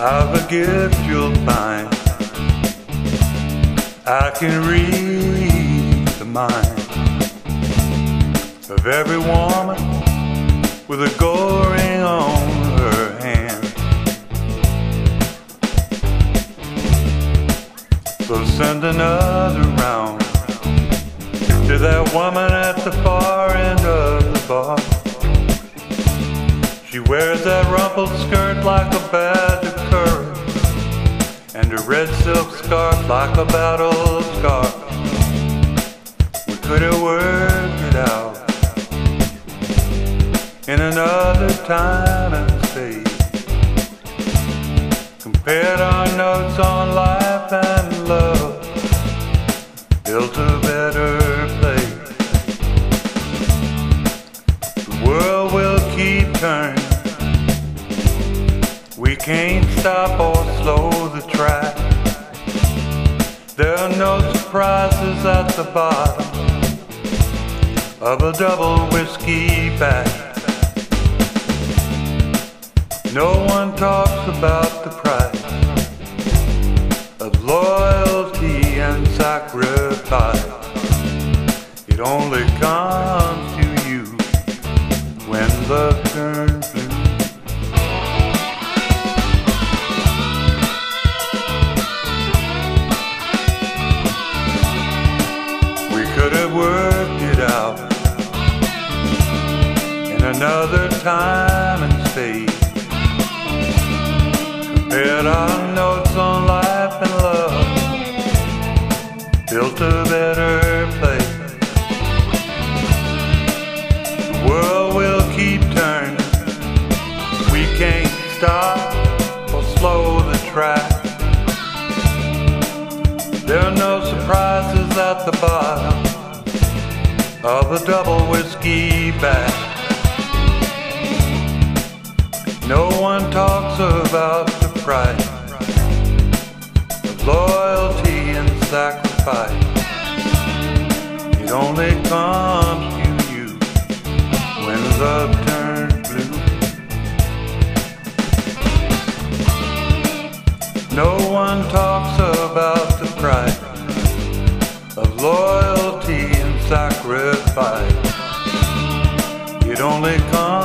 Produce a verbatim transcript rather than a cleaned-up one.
I've a gift you'll find. I can read the mind of every woman with a gold ring on her hand. So send another round to that woman at the far end of the bar. She wears that rumpled skirt like a badge of courage, and a red silk scarf like a battle scar. We could have worked it out in another time and space. Compared our notes on life and love, built a better place. The world will keep turning. We can't stop or slow the track. There are no surprises at the bottom of a double whiskey batch. No one talks about the price of loyalty and sacrifice. It only comes to you when love turns blue. We could have worked it out in another time and space. Compared our notes on life and love, built a better place. The world will keep turning. We can't stop or slow the track. There are no surprises at the bottom of a double whiskey batch. No one talks about the price of loyalty and sacrifice. It only comes to you when love turns blue. No one talks about the price of loyalty and sacrifice. It only comes